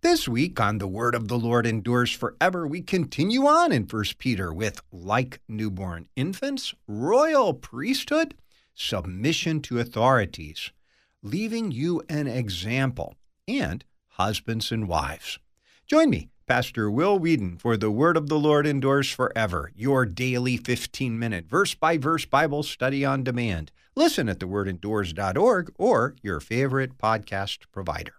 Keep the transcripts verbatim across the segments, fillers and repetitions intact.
This week on The Word of the Lord Endures Forever, we continue on in First Peter with like newborn infants, royal priesthood, submission to authorities, leaving you an example, and husbands and wives. Join me, Pastor Will Whedon, for The Word of the Lord Endures Forever, your daily fifteen-minute verse-by-verse Bible study on demand. Listen at the word endures dot org or your favorite podcast provider.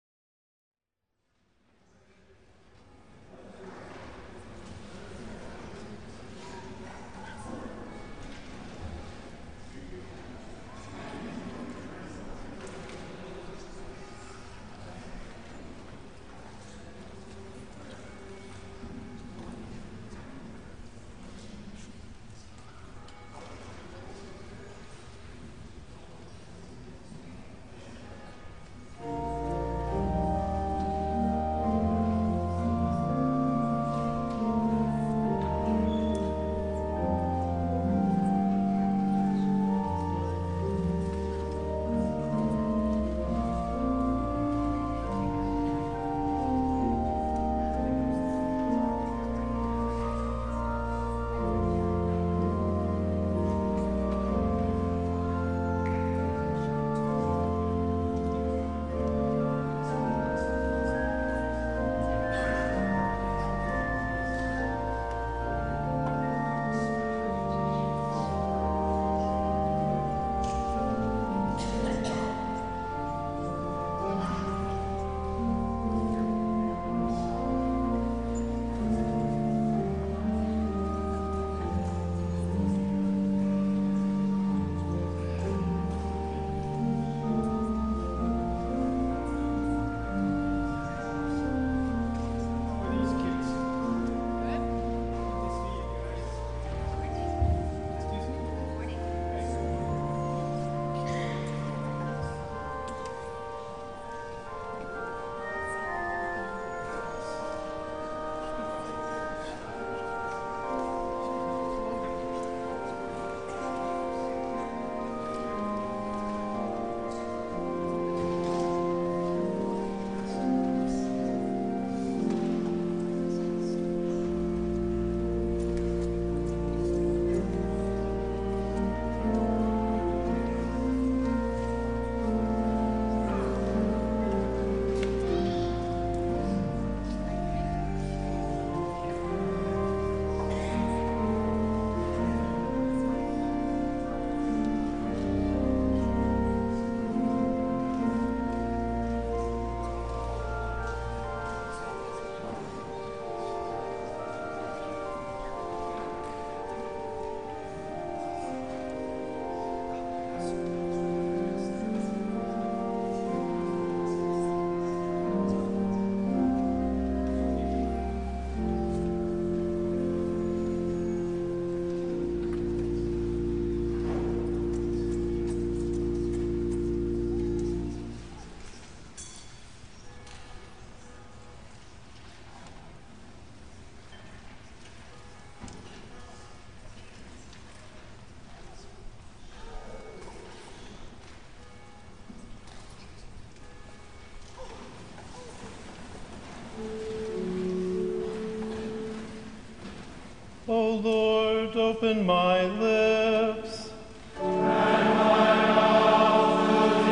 O Lord, open my lips, and my mouth will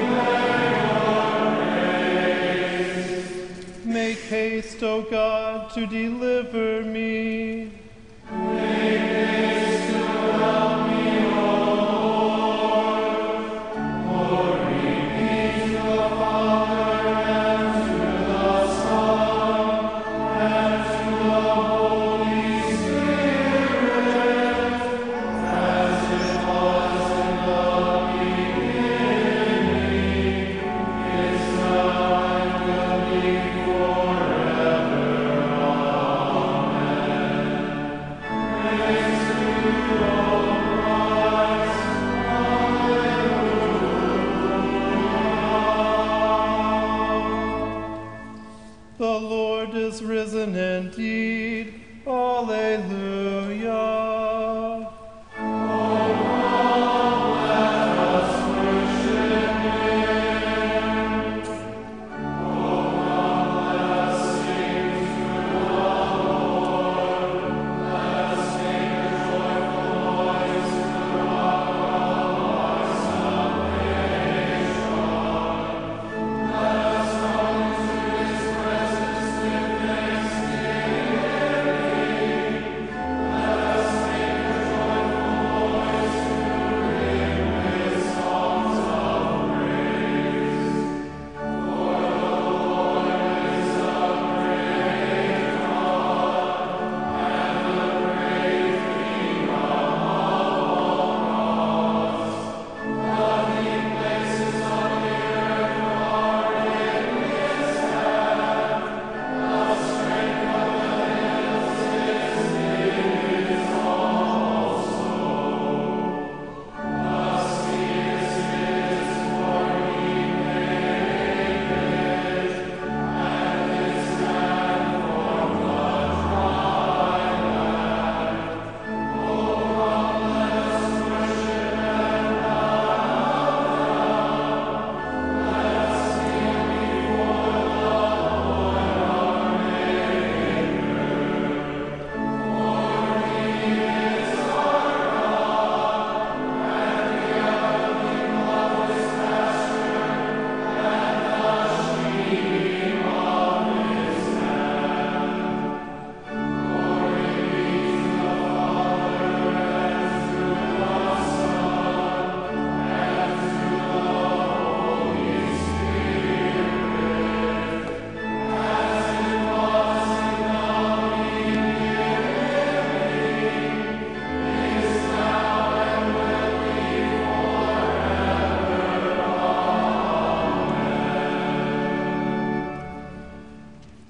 declare your praise. Make haste, O God, to deliver me. Make haste to help me, O Lord. Glory be to the Father, and to the Son, and to the Holy Spirit, as it was in the beginning, is now, and will be forever. Amen. Praise to you, O Christ. Hallelujah. The Lord is risen indeed. Alleluia. Let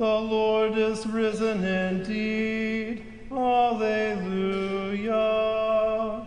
The Lord is risen indeed. Alleluia.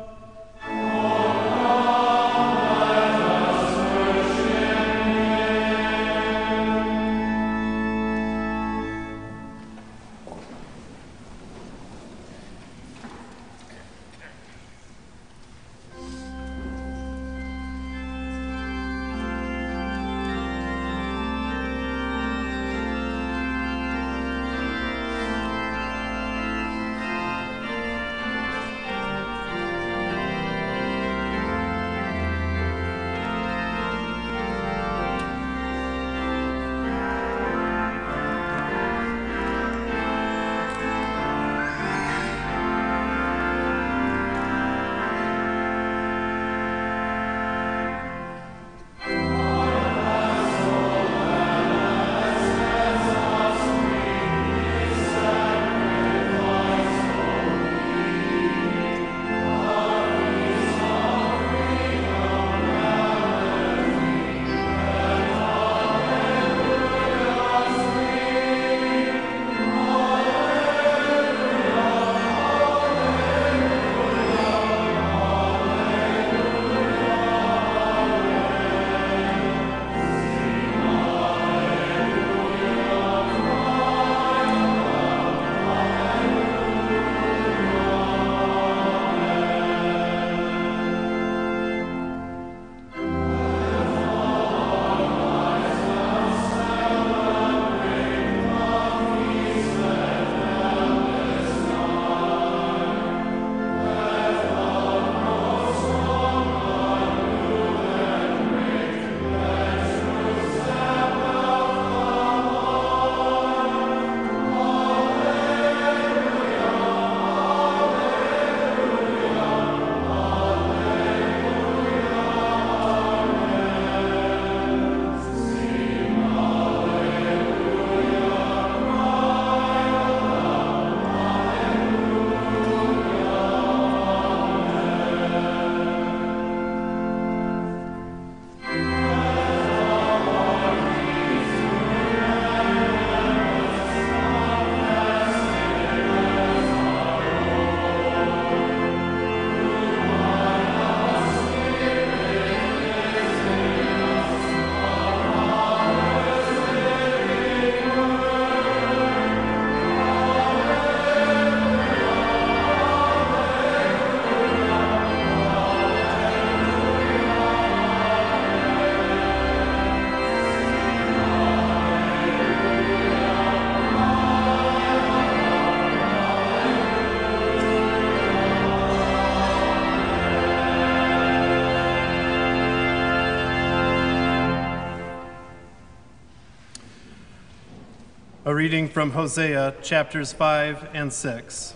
A reading from Hosea chapters five and six.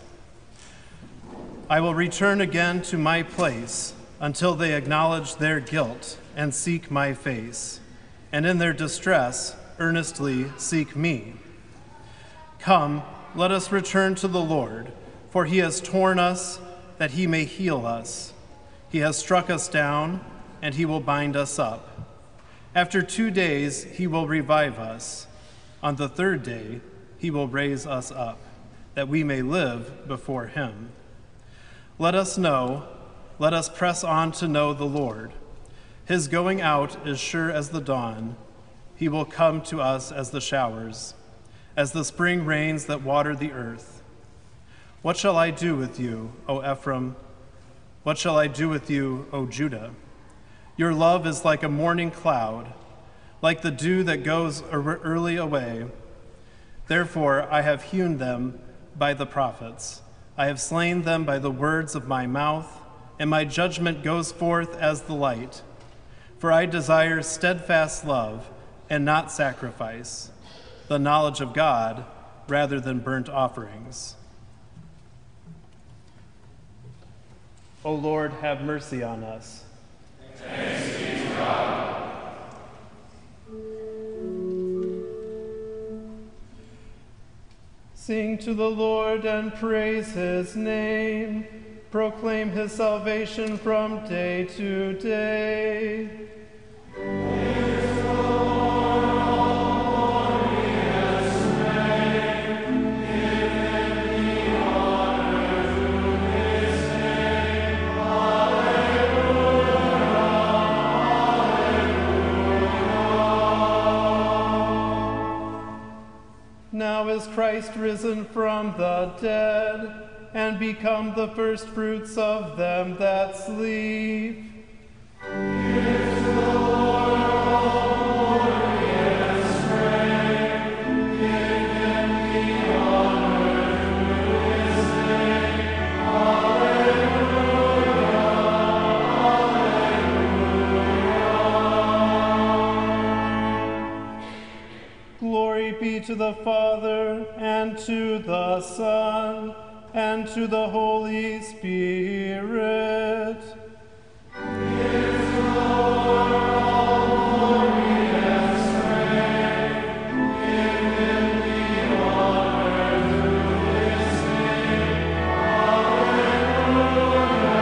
I will return again to my place until they acknowledge their guilt and seek my face, and in their distress earnestly seek me. Come, let us return to the Lord, for he has torn us that he may heal us. He has struck us down, and he will bind us up. After two days he will revive us. On the third day, he will raise us up, that we may live before him. Let us know, let us press on to know the Lord. His going out is sure as the dawn. He will come to us as the showers, as the spring rains that water the earth. What shall I do with you, O Ephraim? What shall I do with you, O Judah? Your love is like a morning cloud, like the dew that goes early away. Therefore I have hewn them by the prophets. I have slain them by the words of my mouth, and my judgment goes forth as the light. For I desire steadfast love and not sacrifice, the knowledge of God rather than burnt offerings. O Lord, have mercy on us. Thanks be to God. Sing to the Lord and praise his name. Proclaim his salvation from day to day. Praise the Lord, all glory and strength. Now is Christ risen from the dead, and become the firstfruits of them that sleep. Give to the Lord all glory and strength. Give him the honor through his name. Hallelujah, hallelujah. Glory be to the Father, and to the Son, and to the Holy Spirit. Give to the Lord all glory and strength. Give him the honor through his name. Hallelujah,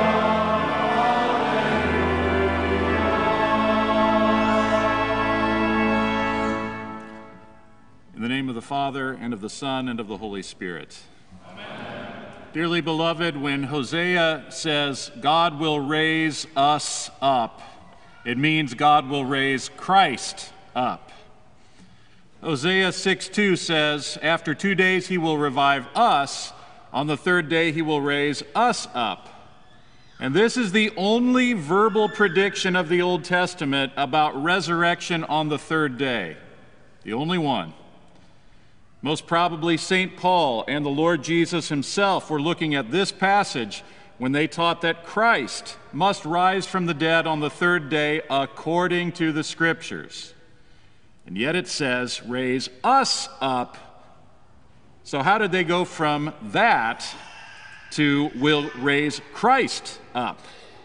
hallelujah. In the name of the Father, and of the Son, and of the Holy Spirit. Dearly beloved, when Hosea says, God will raise us up, it means God will raise Christ up. Hosea six two says, after two days he will revive us, on the third day he will raise us up. And this is the only verbal prediction of the Old Testament about resurrection on the third day. The only one. Most probably Saint Paul and the Lord Jesus himself were looking at this passage when they taught that Christ must rise from the dead on the third day according to the Scriptures. And yet it says, raise us up. So how did they go from that to will raise Christ up?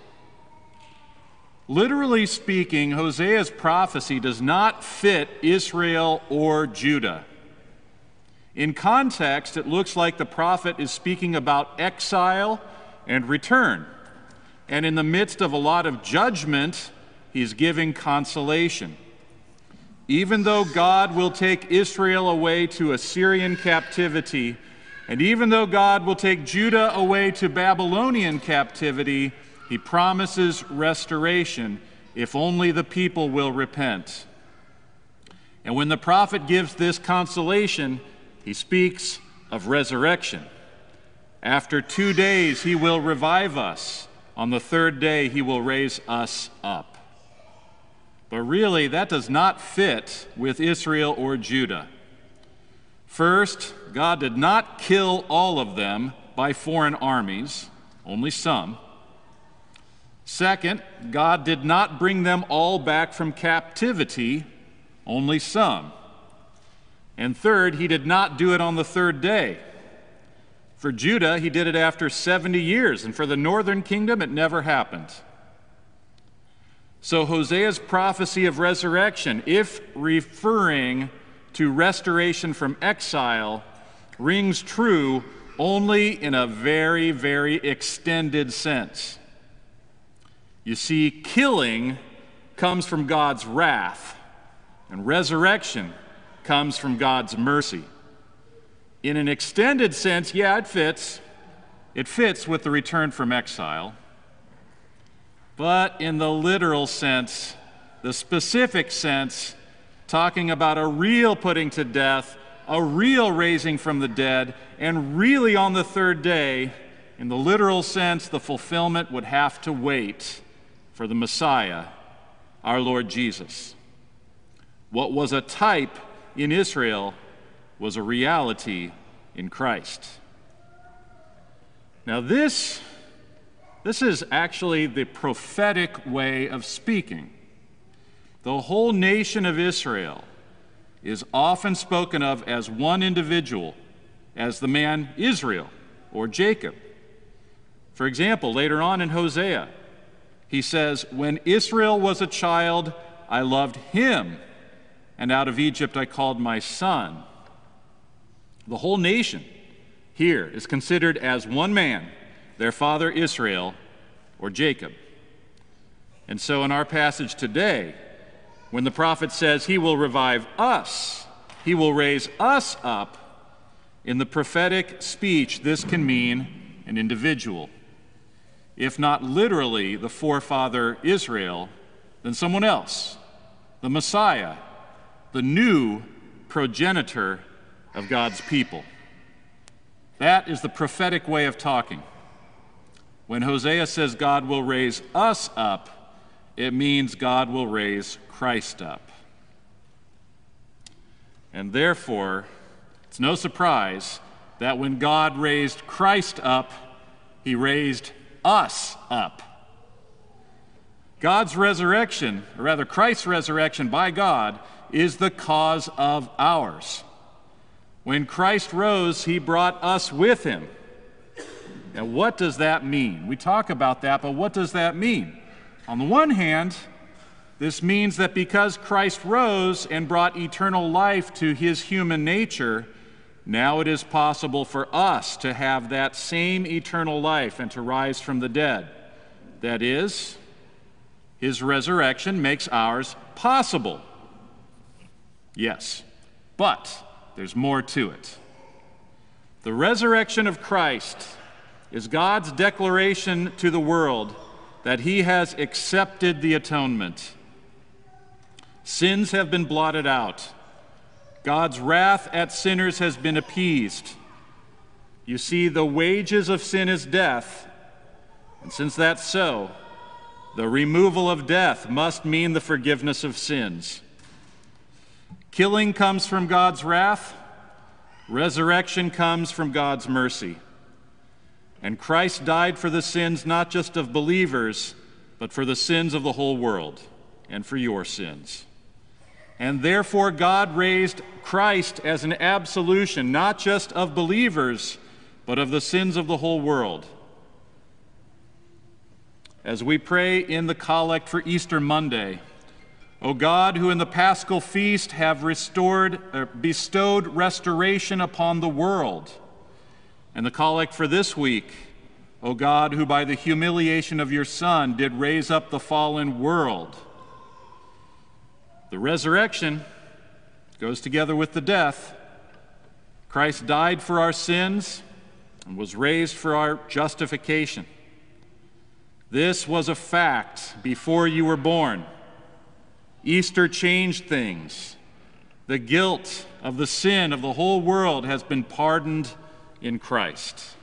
Literally speaking, Hosea's prophecy does not fit Israel or Judah. In context, it looks like the prophet is speaking about exile and return. And in the midst of a lot of judgment, he's giving consolation. Even though God will take Israel away to Assyrian captivity, and even though God will take Judah away to Babylonian captivity, he promises restoration if only the people will repent. And when the prophet gives this consolation, he speaks of resurrection. After two days, he will revive us. On the third day, he will raise us up. But really, that does not fit with Israel or Judah. First, God did not kill all of them by foreign armies, only some. Second, God did not bring them all back from captivity, only some. And third, he did not do it on the third day. For Judah, he did it after seventy years, and for the northern kingdom, it never happened. So Hosea's prophecy of resurrection, if referring to restoration from exile, rings true only in a very, very extended sense. You see, killing comes from God's wrath, and resurrection comes from God's mercy. In an extended sense, yeah, it fits. It fits with the return from exile. But in the literal sense, the specific sense, talking about a real putting to death, a real raising from the dead, and really on the third day, in the literal sense, the fulfillment would have to wait for the Messiah, our Lord Jesus. What was a type in Israel was a reality in Christ. Now this, this is actually the prophetic way of speaking. The whole nation of Israel is often spoken of as one individual, as the man Israel or Jacob. For example, later on in Hosea, he says, when Israel was a child, I loved him, and out of Egypt I called my son. The whole nation here is considered as one man, their father Israel, or Jacob. And so in our passage today, when the prophet says he will revive us, he will raise us up, in the prophetic speech, this can mean an individual. If not literally the forefather Israel, then someone else, the Messiah, the new progenitor of God's people. That is the prophetic way of talking. When Hosea says God will raise us up, it means God will raise Christ up. And therefore, it's no surprise that when God raised Christ up, he raised us up. God's resurrection, or rather Christ's resurrection by God, is the cause of ours. When Christ rose, he brought us with him. Now, what does that mean? We talk about that, but what does that mean? On the one hand, this means that because Christ rose and brought eternal life to his human nature, now it is possible for us to have that same eternal life and to rise from the dead. That is, his resurrection makes ours possible. Yes, but there's more to it. The resurrection of Christ is God's declaration to the world that he has accepted the atonement. Sins have been blotted out. God's wrath at sinners has been appeased. You see, the wages of sin is death, and since that's so, the removal of death must mean the forgiveness of sins. Killing comes from God's wrath. Resurrection comes from God's mercy. And Christ died for the sins not just of believers, but for the sins of the whole world and for your sins. And therefore God raised Christ as an absolution, not just of believers, but of the sins of the whole world. As we pray in the collect for Easter Monday, O God, who in the Paschal feast have restored, or bestowed restoration upon the world, and the collect for this week, O God, who by the humiliation of your Son did raise up the fallen world. The resurrection goes together with the death. Christ died for our sins and was raised for our justification. This was a fact before you were born. Easter changed things. The guilt of the sin of the whole world has been pardoned in Christ.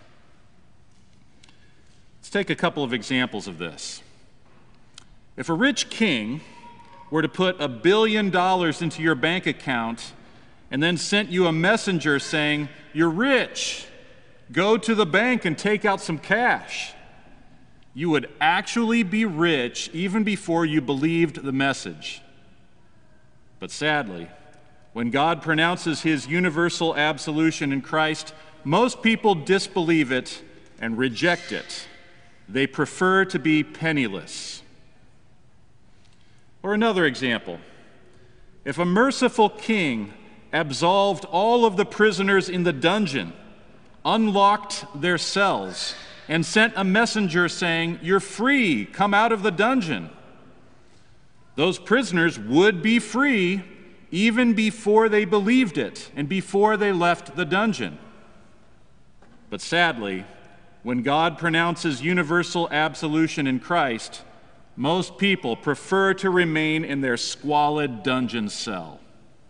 Let's take a couple of examples of this. If a rich king were to put a billion dollars into your bank account and then sent you a messenger saying, "You're rich, go to the bank and take out some cash," you would actually be rich even before you believed the message. But sadly, when God pronounces his universal absolution in Christ, most people disbelieve it and reject it. They prefer to be penniless. Or another example, if a merciful king absolved all of the prisoners in the dungeon, unlocked their cells, and sent a messenger saying, "You're free, come out of the dungeon," those prisoners would be free even before they believed it and before they left the dungeon. But sadly, when God pronounces universal absolution in Christ, most people prefer to remain in their squalid dungeon cell.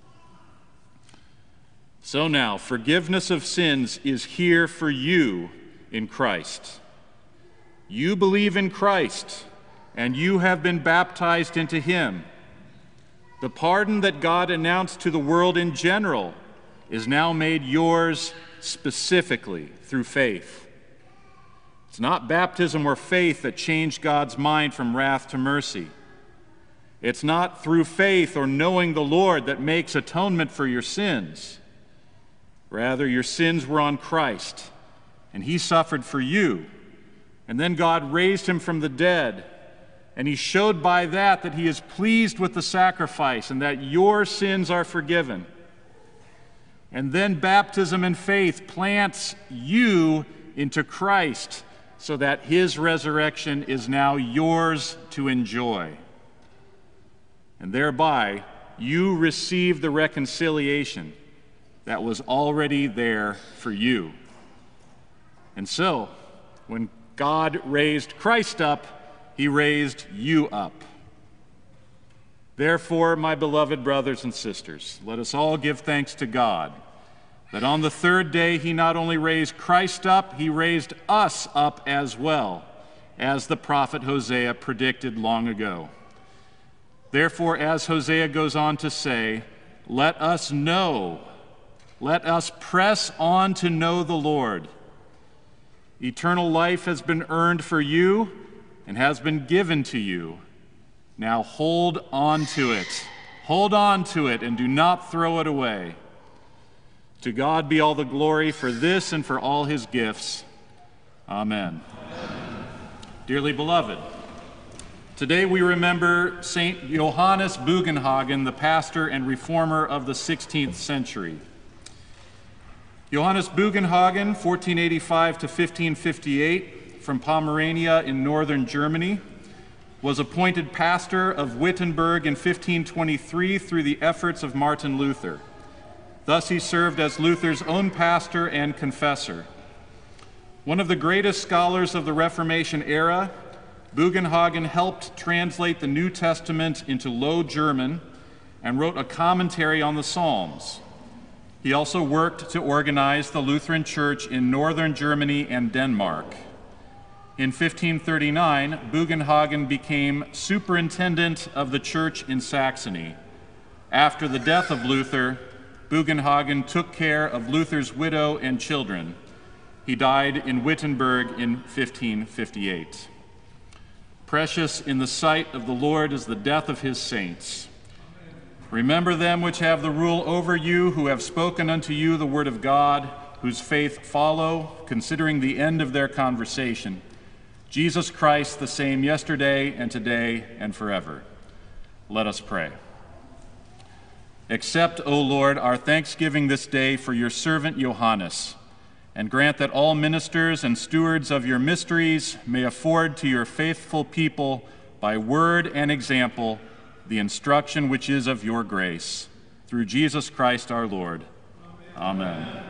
So now, forgiveness of sins is here for you in Christ. You believe in Christ, and you have been baptized into him. The pardon that God announced to the world in general is now made yours specifically through faith. It's not baptism or faith that changed God's mind from wrath to mercy. It's not through faith or knowing the Lord that makes atonement for your sins. Rather, your sins were on Christ, and he suffered for you. And then God raised him from the dead, and he showed by that that he is pleased with the sacrifice and that your sins are forgiven. And then baptism and faith plants you into Christ so that his resurrection is now yours to enjoy. And thereby, you receive the reconciliation that was already there for you. And so, when God raised Christ up, he raised you up. Therefore, my beloved brothers and sisters, let us all give thanks to God, that on the third day he not only raised Christ up, he raised us up as well, as the prophet Hosea predicted long ago. Therefore, as Hosea goes on to say, let us know, let us press on to know the Lord. Eternal life has been earned for you and has been given to you. Now hold on to it. Hold on to it and do not throw it away. To God be all the glory for this and for all his gifts. Amen. Amen. Dearly beloved, today we remember Saint Johannes Bugenhagen, the pastor and reformer of the sixteenth century. Johannes Bugenhagen, fourteen eighty-five to fifteen fifty-eight, from Pomerania in northern Germany, was appointed pastor of Wittenberg in fifteen twenty-three through the efforts of Martin Luther. Thus he served as Luther's own pastor and confessor. One of the greatest scholars of the Reformation era, Bugenhagen helped translate the New Testament into Low German and wrote a commentary on the Psalms. He also worked to organize the Lutheran Church in northern Germany and Denmark. In fifteen thirty-nine, Bugenhagen became superintendent of the church in Saxony. After the death of Luther, Bugenhagen took care of Luther's widow and children. He died in Wittenberg in fifteen fifty-eight. Precious in the sight of the Lord is the death of his saints. Remember them which have the rule over you, who have spoken unto you the word of God, whose faith follow, considering the end of their conversation. Jesus Christ, the same yesterday and today and forever. Let us pray. Accept, O Lord, our thanksgiving this day for your servant Johannes, and grant that all ministers and stewards of your mysteries may afford to your faithful people, by word and example, the instruction which is of your grace. Through Jesus Christ our Lord. Amen. Amen.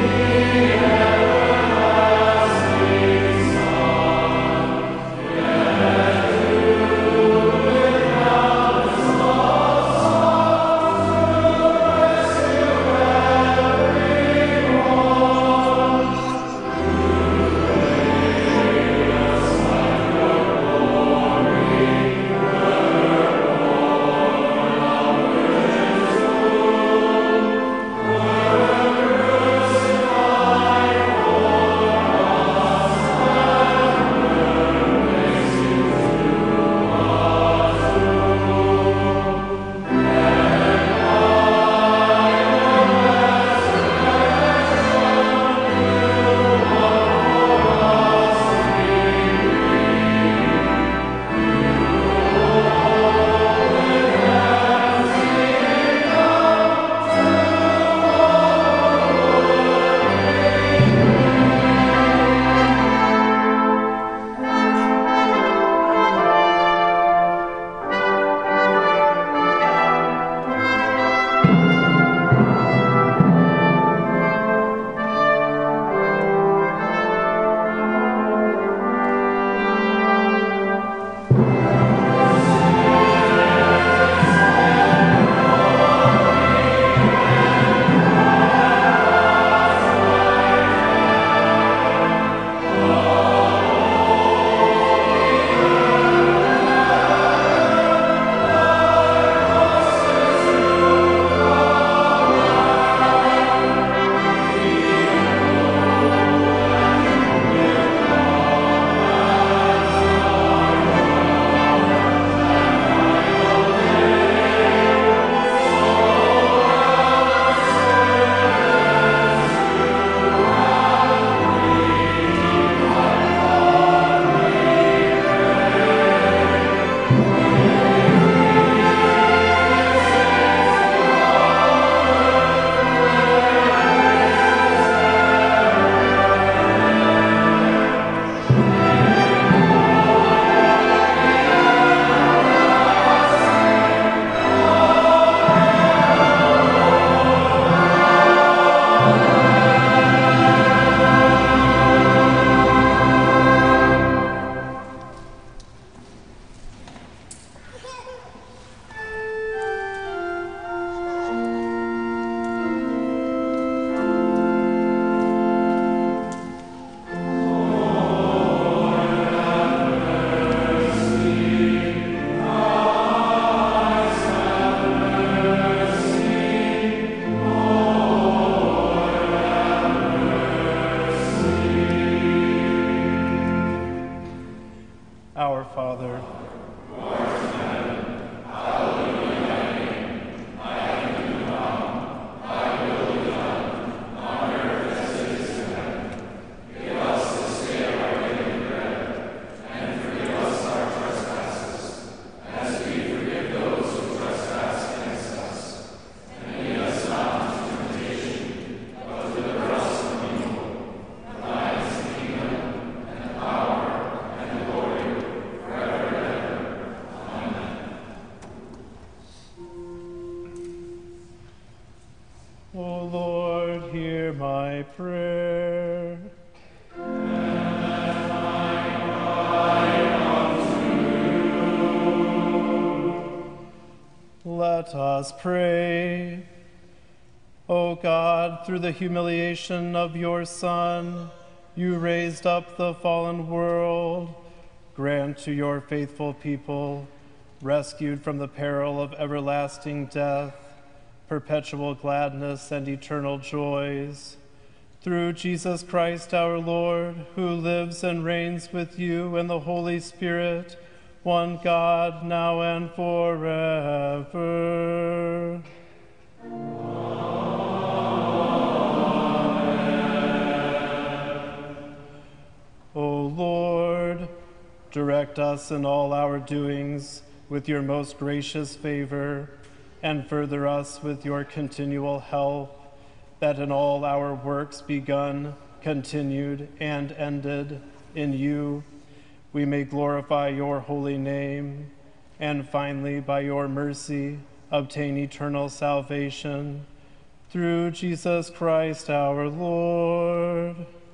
Let us pray. O God, through the humiliation of your Son, you raised up the fallen world. Grant to your faithful people, rescued from the peril of everlasting death, perpetual gladness and eternal joys. Through Jesus Christ our Lord, who lives and reigns with you in the Holy Spirit, one God, now and forever. Amen. O Lord, direct us in all our doings with your most gracious favor, and further us with your continual help, that in all our works begun, continued, and ended in you, we may glorify your holy name, and finally, by your mercy, obtain eternal salvation. Through Jesus Christ our Lord.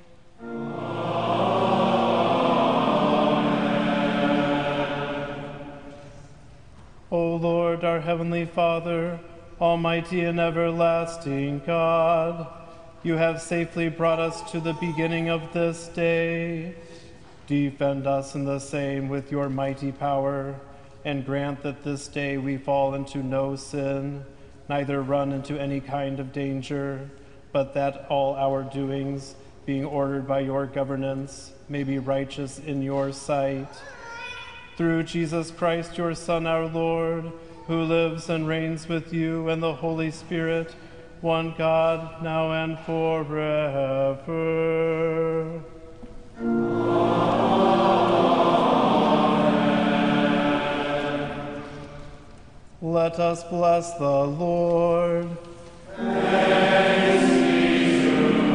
O Lord, our heavenly Father, almighty and everlasting God, you have safely brought us to the beginning of this day. Defend us in the same with your mighty power, and grant that this day we fall into no sin, neither run into any kind of danger, but that all our doings, being ordered by your governance, may be righteous in your sight. Through Jesus Christ, your Son, our Lord, who lives and reigns with you and the Holy Spirit, one God, now and forever. Amen. Let us bless the Lord. Thanks be to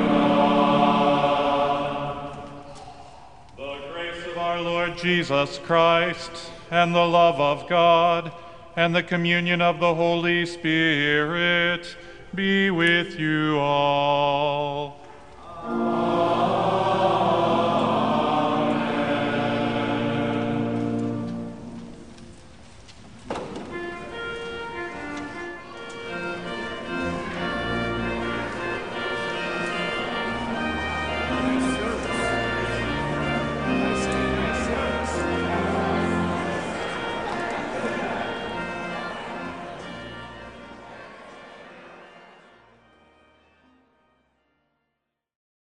God. The grace of our Lord Jesus Christ, and the love of God, and the communion of the Holy Spirit be with you all.